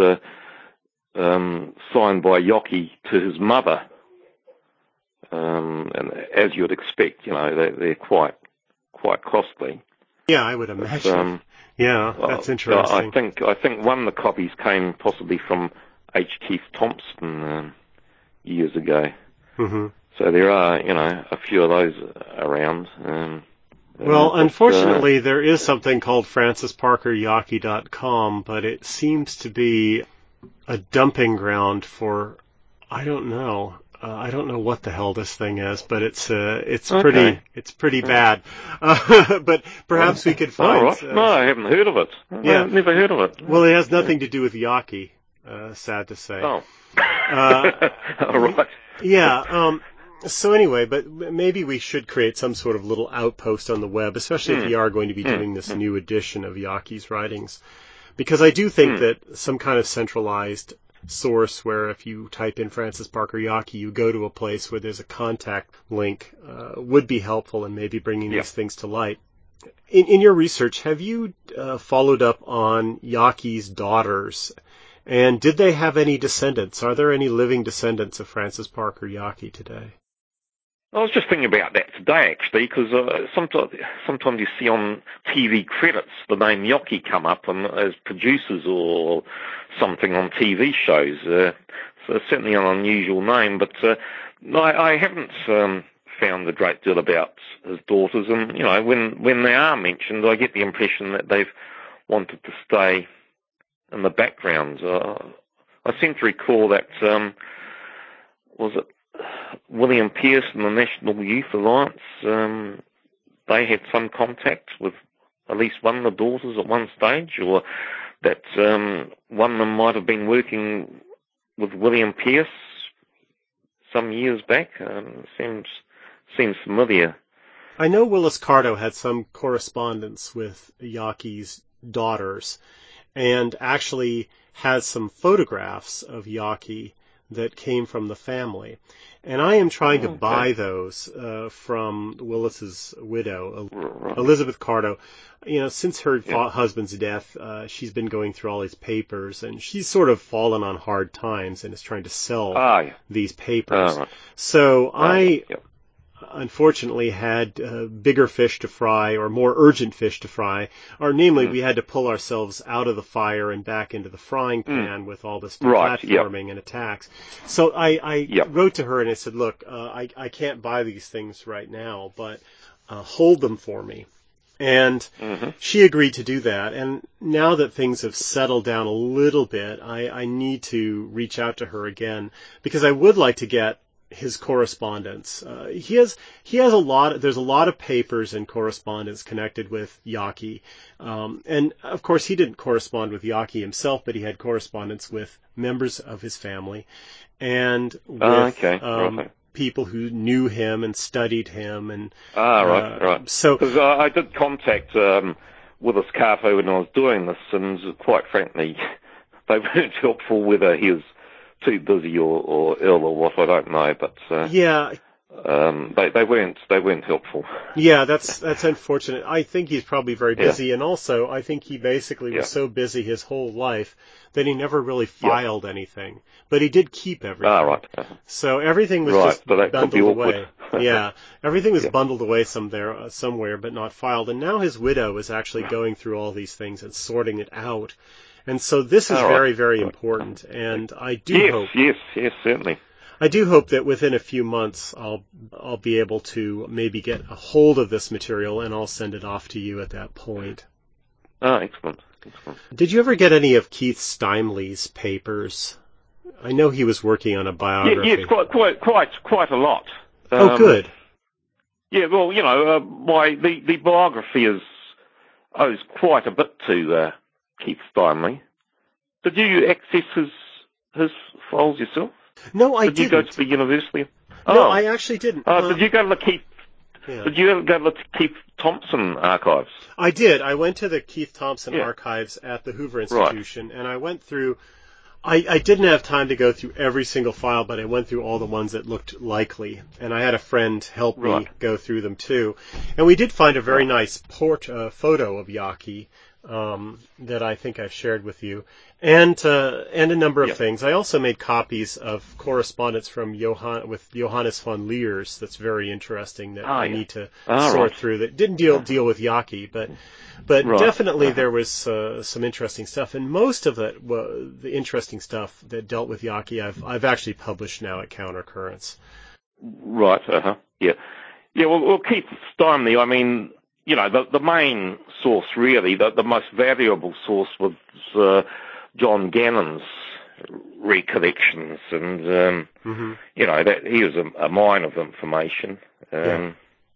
signed by Yaqui to his mother. And as you would expect, they're quite costly. Yeah, I would imagine. That's interesting. I think one of the copies came possibly from H. Keith Thompson years ago. So there are, a few of those around. Well, unfortunately, there is something called francisparkeryaqui.com, but it seems to be a dumping ground for, I don't know. I don't know what the hell this thing is, but it's pretty bad. But perhaps we could find. Right. No, I haven't heard of it. I've never heard of it. Well, it has nothing to do with Yaqui. Sad to say. Oh. Right. Yeah. So anyway, but maybe we should create some sort of little outpost on the web, especially if we are going to be doing this new edition of Yaqui's writings, because I do think that some kind of centralized source where if you type in Francis Parker Yaqui, you go to a place where there's a contact link would be helpful in maybe bringing these things to light. In your research, have you followed up on Yaqui's daughters? And did they have any descendants? Are there any living descendants of Francis Parker Yaqui today? I was just thinking about that today, actually, because sometimes you see on TV credits the name Yockey come up as producers or something on TV shows. So it's certainly an unusual name, but I haven't found a great deal about his daughters, and when they are mentioned, I get the impression that they've wanted to stay in the background. I seem to recall that was it William Pearce and the National Youth Alliance, they had some contact with at least one of the daughters at one stage, or that one of them might have been working with William Pearce some years back. Seems familiar. I know Willis Carto had some correspondence with Yockey's daughters, and actually has some photographs of Yockey that came from the family. And I am trying to buy those from Willis's widow, Elizabeth Carto. Since her husband's death, she's been going through all these papers, and she's sort of fallen on hard times and is trying to sell these papers. So I unfortunately had bigger fish to fry, or more urgent fish to fry, or namely we had to pull ourselves out of the fire and back into the frying pan with all this platforming and attacks. So I wrote to her and I said, look, I can't buy these things right now, but hold them for me. And she agreed to do that. And now that things have settled down a little bit, I need to reach out to her again, because I would like to get his correspondence. He has there's a lot of papers and correspondence connected with Yockey. And of course he didn't correspond with Yockey himself, but he had correspondence with members of his family and with people who knew him and studied him. And right. So, because I did contact Willis Carto when I was doing this, and quite frankly, they weren't helpful, whether he was too busy or ill or what, I don't know, but they weren't helpful. Yeah, that's unfortunate. I think he's probably very busy, and also I think he basically was so busy his whole life that he never really filed anything. But he did keep everything. So everything was just bundled away. Everything was bundled away somewhere, but not filed. And now his widow is actually going through all these things and sorting it out. And so this is very, very important, and I do hope. Yes, certainly. I do hope that within a few months I'll be able to maybe get a hold of this material, and I'll send it off to you at that point. Excellent. Did you ever get any of Keith Steinley's papers? I know he was working on a biography. Yes, quite a lot. Good. Yeah, well, the biography owes quite a bit to Keith Steinley. Did you access his files yourself? No, I didn't. Did you go to the university? No, I actually didn't. Did you go to the Keith? Yeah. Did you ever go to the Keith Thompson archives? I did. I went to the Keith Thompson archives at the Hoover Institution, and I went through. I didn't have time to go through every single file, but I went through all the ones that looked likely, and I had a friend help me go through them too. And we did find a very nice photo of Yockey that I think I've shared with you, and a number of things. I also made copies of correspondence from with Johannes von Leers that's very interesting that I need to sort through. That didn't deal with Yockey, but definitely there was some interesting stuff, and most of it, the interesting stuff that dealt with Yockey, I've actually published now at Countercurrents. Right. Yeah. Well, Keith Steinley, I mean, the main source, really, the most valuable source was John Gannon's recollections, and that he was a mine of information. I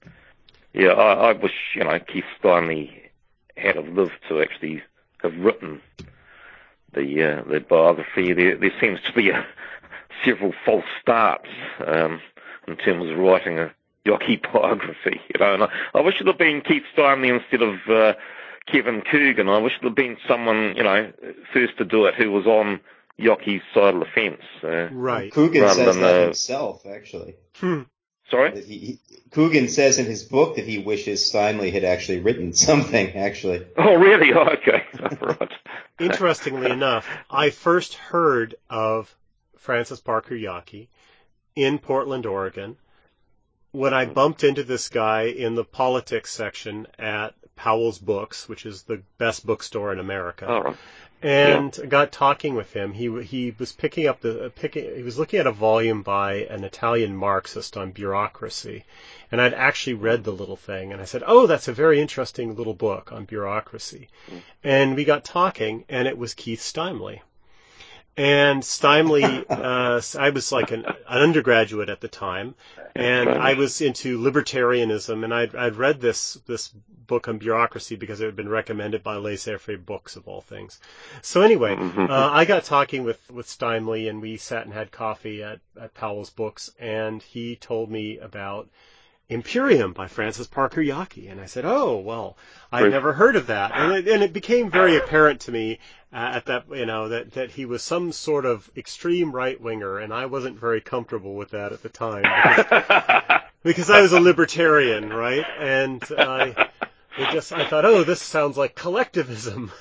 wish Keith Steinley had have lived to actually have written the biography. There seems to be several false starts in terms of writing a Yockey biography, and I wish it had been Keith Steinley instead of Kevin Coogan. I wish it had been someone, first to do it who was on Yockey's side of the fence. Right. Coogan says that himself, actually. Sorry? Coogan says in his book that he wishes Steinley had actually written something, actually. Oh, really? Oh, okay. Right. Interestingly enough, I first heard of Francis Parker Yockey in Portland, Oregon, when I bumped into this guy in the politics section at Powell's Books, which is the best bookstore in America. All right. And got talking with him. He was he was looking at a volume by an Italian Marxist on bureaucracy, and I'd actually read the little thing, and I said, "Oh, that's a very interesting little book on bureaucracy." And we got talking, and it was Keith Steinle. And Steinle, I was like an undergraduate at the time, and I was into libertarianism, and I'd read this book on bureaucracy because it had been recommended by Laissez-faire Books, of all things. So anyway, I got talking with Steinle, and we sat and had coffee at Powell's Books, and he told me about Imperium by Francis Parker Yockey, and I said, "Oh, well, I'd never heard of that," and it became very apparent to me at that, that he was some sort of extreme right winger, and I wasn't very comfortable with that at the time because I was a libertarian, right? And I thought, oh, this sounds like collectivism.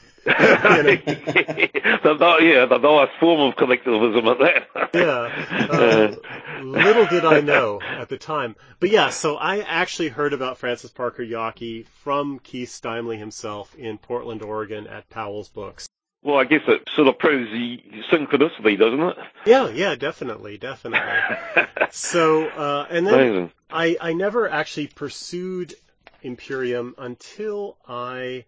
The lowest form of collectivism at that. Little did I know at the time. But yeah, so I actually heard about Francis Parker Yockey from Keith Steinle himself in Portland, Oregon at Powell's Books. Well, I guess it sort of proves the synchronicity, doesn't it? Yeah, definitely. So, and then I never actually pursued Imperium until I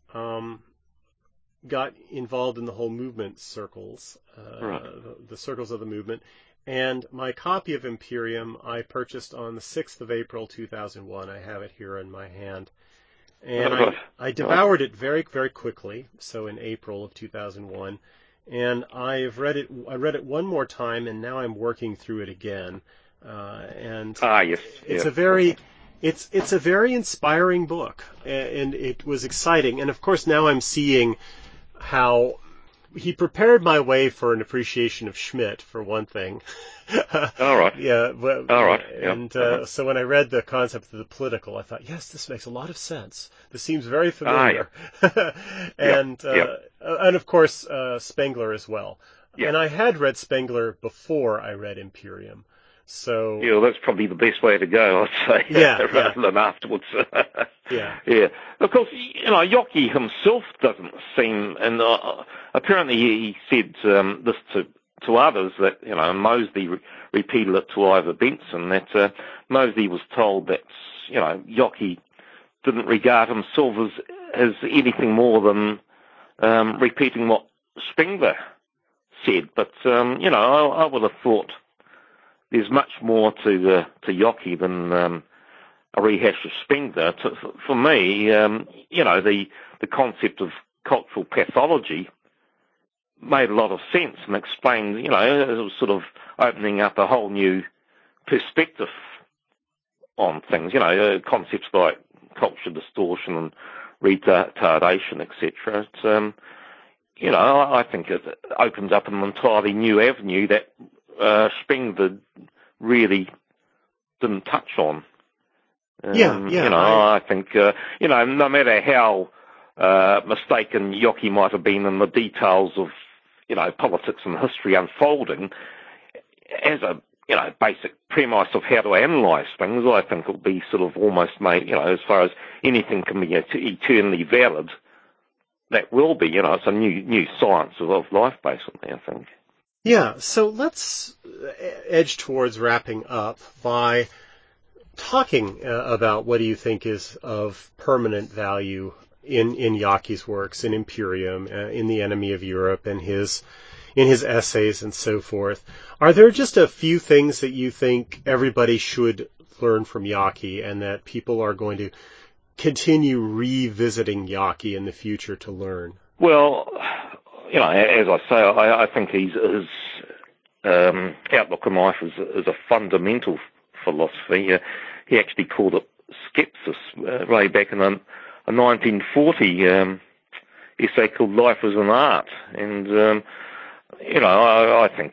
got involved in the whole movement circles, the circles of the movement. And my copy of Imperium I purchased on the 6th of April, 2001. I have it here in my hand. And I devoured it very, very quickly, so in April of 2001. And I read it one more time, and now I'm working through it again. Yes. It's a very inspiring book, and it was exciting. And of course now I'm seeing how he prepared my way for an appreciation of Schmitt, for one thing. All right. Yeah. All right. And so when I read the concept of the political, I thought, yes, this makes a lot of sense. This seems very familiar. And of course Spengler as well. And I had read Spengler before I read Imperium. So that's probably the best way to go, I'd say, rather than afterwards. Yeah. Of course, Yockey himself doesn't seem, and apparently he said this to others, that Mosley repeated it to Ivor Benson, that Mosley was told that Yockey didn't regard himself as anything more than repeating what Spengler said. But I would have thought there's much more to Yockey than a rehash of Spengler. For me, the concept of cultural pathology made a lot of sense and explained, it was sort of opening up a whole new perspective on things, concepts like culture distortion and retardation, etc. I think it opens up an entirely new avenue that Spengler really didn't touch on. I think, no matter how mistaken Yockey might have been in the details of, politics and history unfolding, as a, basic premise of how to analyse things, I think it'll be sort of almost made, as far as anything can be eternally valid, that will be, it's a new science of life, basically, I think. Yeah, so let's edge towards wrapping up by talking about what do you think is of permanent value in Yockey's works, in Imperium, in The Enemy of Europe, and in his essays and so forth. Are there just a few things that you think everybody should learn from Yockey, and that people are going to continue revisiting Yockey in the future to learn? Well, as I say, I think his outlook on life is a fundamental philosophy. He actually called it skepsis way back in a 1940 essay called Life as an Art. And, I think,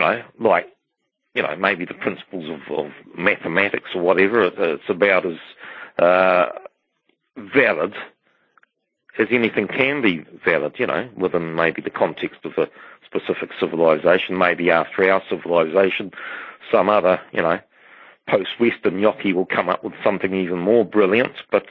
maybe the principles of mathematics or whatever, it's about as valid as anything can be valid, within maybe the context of a specific civilization, maybe after our civilization, some other, post-Western Yockey will come up with something even more brilliant, but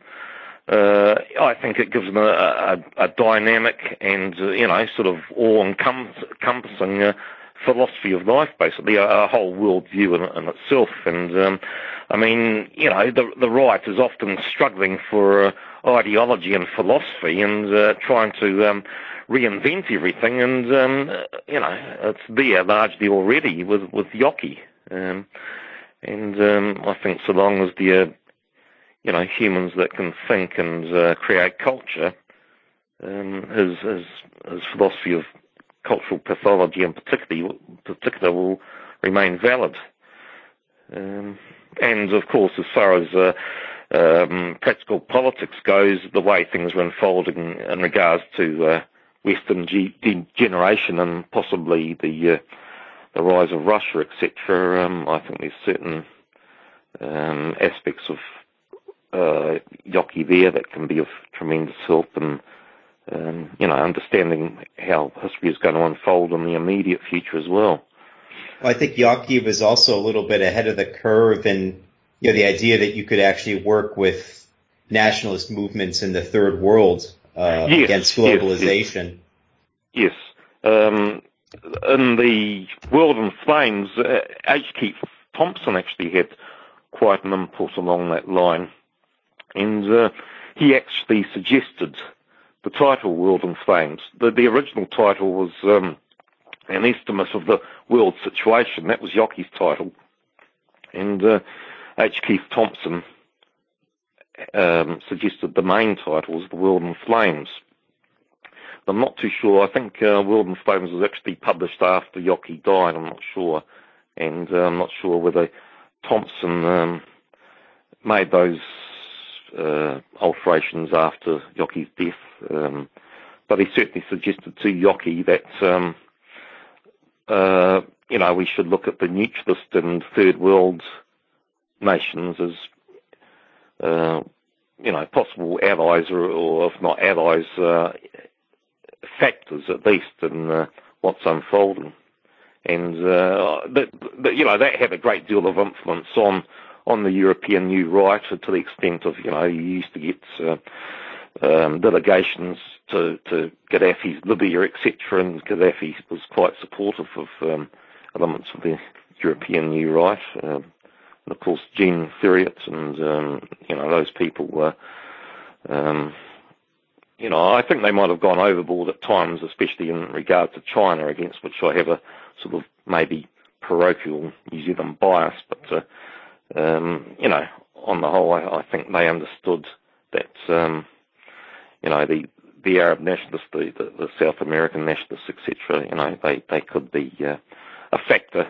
I think it gives them a dynamic and, sort of all-encompassing philosophy of life, basically, a whole worldview in itself. And, the right is often struggling for ideology and philosophy and trying to reinvent everything, and, it's there largely already with Yockey. I think so long as the humans that can think and create culture, his philosophy of cultural pathology in particular will remain valid. And of course, as far as practical politics goes, the way things are unfolding in regards to Western degeneration and possibly the rise of Russia, etc., I think there's certain aspects of Yockey there that can be of tremendous help in, understanding how history is going to unfold in the immediate future as well. I think Yockey was also a little bit ahead of the curve in the idea that you could actually work with nationalist movements in the third world against globalization. Yes. In the World in Flames, H. Keith Thompson actually had quite an input along that line. And he actually suggested the title World in Flames. The original title was an estimate of the world situation. That was Yockey's title. And H. Keith Thompson suggested the main title was The World in Flames. I'm not too sure. I think World in Flames was actually published after Yockey died. I'm not sure. And I'm not sure whether Thompson made those alterations after Yockey's death. But he certainly suggested to Yockey that, we should look at the neutralist and third world nations as, possible allies or if not allies, factors at least in what's unfolding. And, that had a great deal of influence on the European New Right to the extent of, you used to get delegations to Gaddafi's Libya, etc., and Gaddafi was quite supportive of elements of the European New Right. And of course, Jean Ferriot and, those people were, I think they might have gone overboard at times, especially in regard to China, against which I have a sort of maybe parochial New Zealand bias, but on the whole, I think they understood that, the Arab nationalists, the South American nationalists, etc., they could be a factor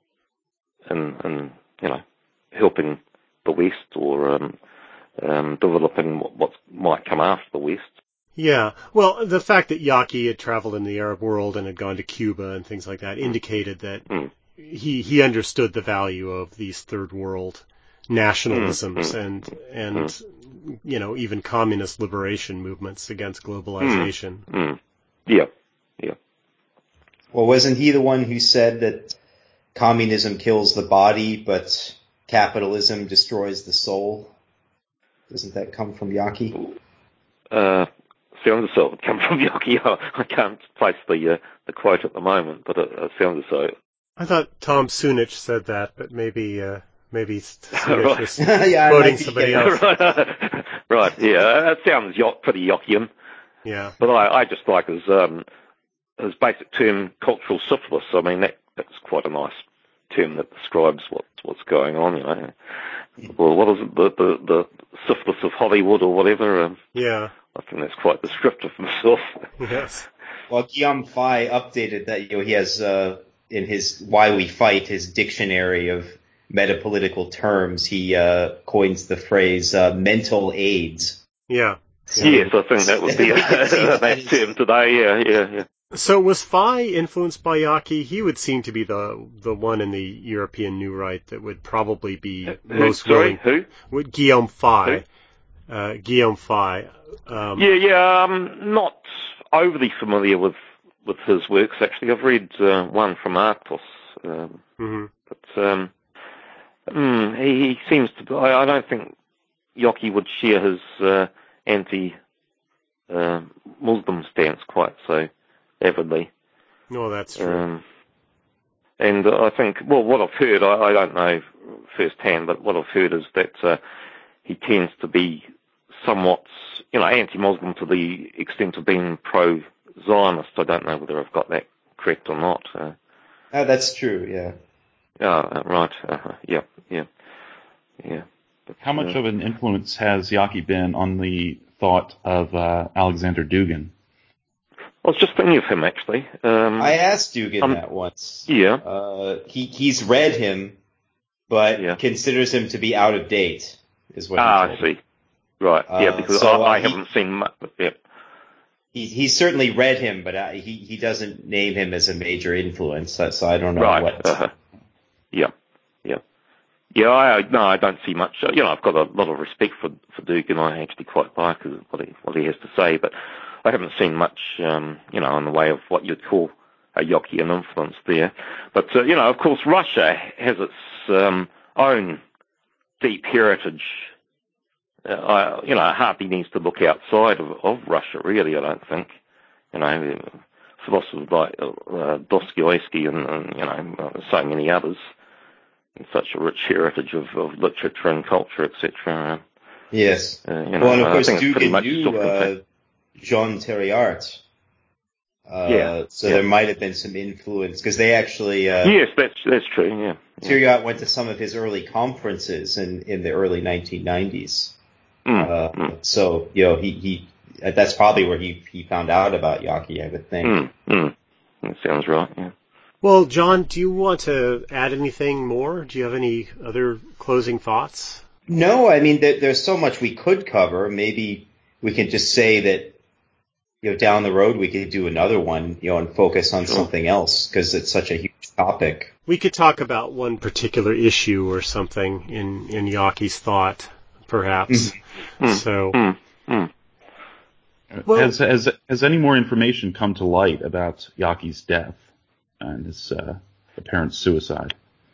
in helping the West or developing what might come after the West. Yeah, well, the fact that Yockey had traveled in the Arab world and had gone to Cuba and things like that indicated that he understood the value of these third world nationalisms and even communist liberation movements against globalization. Yeah. Well, wasn't he the one who said that communism kills the body, but capitalism destroys the soul? Doesn't that come from Yockey? Sounds so. It comes from Yockey. I can't place the quote at the moment, but it sounds so. I thought Tom Sunich said that, but maybe Sunich right. was quoting somebody else. Right, yeah, it sounds pretty Yockeyan. Yeah. But I just like his basic term, cultural syphilis. I mean, that's quite a nice term that describes what's going on, Well, what is it, the syphilis of Hollywood or whatever? Yeah. I think that's quite descriptive himself. Yes. Well, Guillaume Fay updated that, he has, in his Why We Fight, his dictionary of metapolitical terms, he coins the phrase mental AIDS. Yeah. Yes, I think that would be that term today. Yeah. So was Fay influenced by Yockey? He would seem to be the one in the European New Right that would probably be most willing. Who? Guillaume Fay. Guillaume Fay. I'm not overly familiar with his works, actually. I've read one from Arctos. But He seems to. I don't think Yockey would share his anti-Muslim stance quite so avidly. No, that's true. And I think, well, what I've heard, I don't know firsthand, but what I've heard is that he tends to be somewhat, anti-Muslim to the extent of being pro-Zionist. I don't know whether I've got that correct or not. That's true, yeah. Right. Yeah. But, how much of an influence has Yockey been on the thought of Alexander Dugin? I was just thinking of him, actually. I asked Dugin that once. Yeah. He's read him, but considers him to be out of date, is what he told I see. Me. Right, because I haven't seen much. Yeah. He's certainly read him, but he doesn't name him as a major influence, so I don't know what... Yeah, I don't see much. I've got a lot of respect for Dugin. I actually quite like what he has to say, but I haven't seen much, in the way of what you'd call a Yockeyan influence there. But, of course, Russia has its own deep heritage. Hardly needs to look outside of Russia, really, I don't think. Philosophers like Dostoevsky and so many others. And such a rich heritage of literature and culture, etc. Yes. And of course, Dugin knew Jean Tériart. So there might have been some influence, because they actually... yes, that's true, yeah. Tériart went to some of his early conferences in the early 1990s. So, he that's probably where he found out about Yockey, I would think. That sounds right, yeah. Well, John, do you want to add anything more? Do you have any other closing thoughts? No, I mean, there's so much we could cover. Maybe we can just say that, down the road we could do another one, and focus on something else, because it's such a huge topic. We could talk about one particular issue or something in Yockey's thought, perhaps. So, Well, has any more information come to light about Yockey's death and his apparent suicide?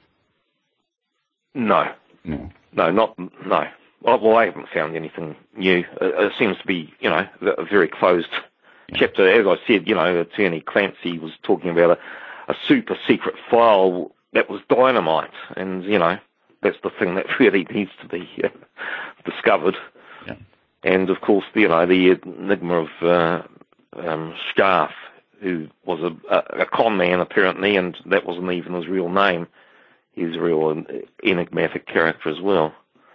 No. Well, I haven't found anything new. It seems to be, a very closed chapter. As I said, Attorney Clancy was talking about a super secret file that was dynamite, and, that's the thing that really needs to be discovered. Yeah. And, of course, the enigma of Scarf, who was a con man, apparently, and that wasn't even his real name. He's a real enigmatic character as well.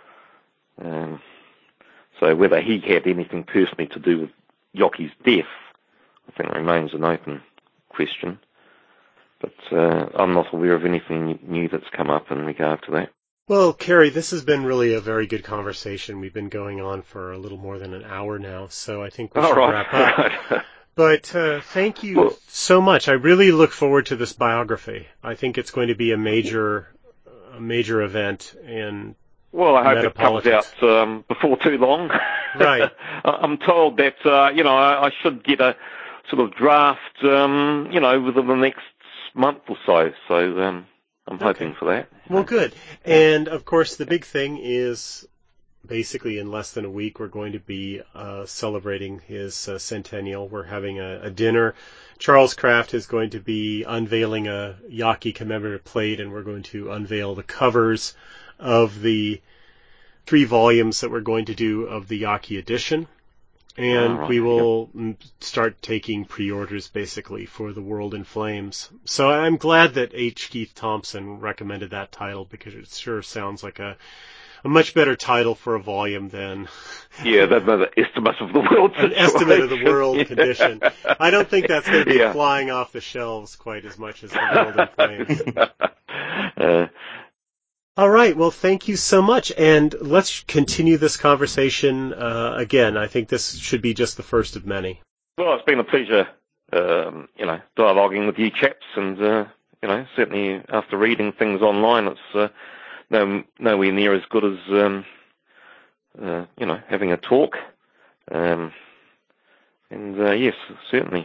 So whether he had anything personally to do with Yockey's death, I think remains an open question. But I'm not aware of anything new that's come up in regard to that. Well, Kerry, this has been really a very good conversation. We've been going on for a little more than an hour now, so I think we should wrap up. But thank you so much. I really look forward to this biography. I think it's going to be a major event in Well, I hope it comes out before too long. Right. I'm told that, I should get a sort of draft, within the next month or so. So I'm hoping for that. Well, good. And, of course, the big thing is basically in less than a week we're going to be celebrating his centennial. We're having a dinner. Charles Kraft is going to be unveiling a Yockey commemorative plate, and we're going to unveil the covers of the 3 volumes that we're going to do of the Yockey edition. And we will start taking pre-orders, basically, for The World in Flames. So I'm glad that H. Keith Thompson recommended that title, because it sure sounds like a much better title for a volume than... Yeah, the estimate of the world situation. An estimate of the world condition. I don't think that's going to be flying off the shelves quite as much as The World in Flames. All right, well, thank you so much, and let's continue this conversation again. I think this should be just the first of many. Well, it's been a pleasure, dialoguing with you chaps, and, certainly after reading things online, it's nowhere near as good as, having a talk. And yes, certainly,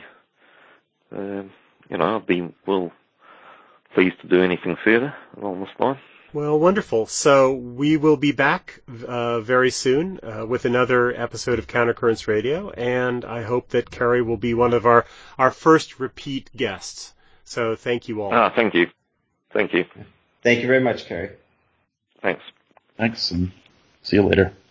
I'd be pleased to do anything further along this line. Well, wonderful. So we will be back very soon with another episode of Countercurrents Radio, and I hope that Kerry will be one of our first repeat guests. So thank you all. Thank you. Thank you. Thank you very much, Kerry. Thanks. Thanks, and see you later.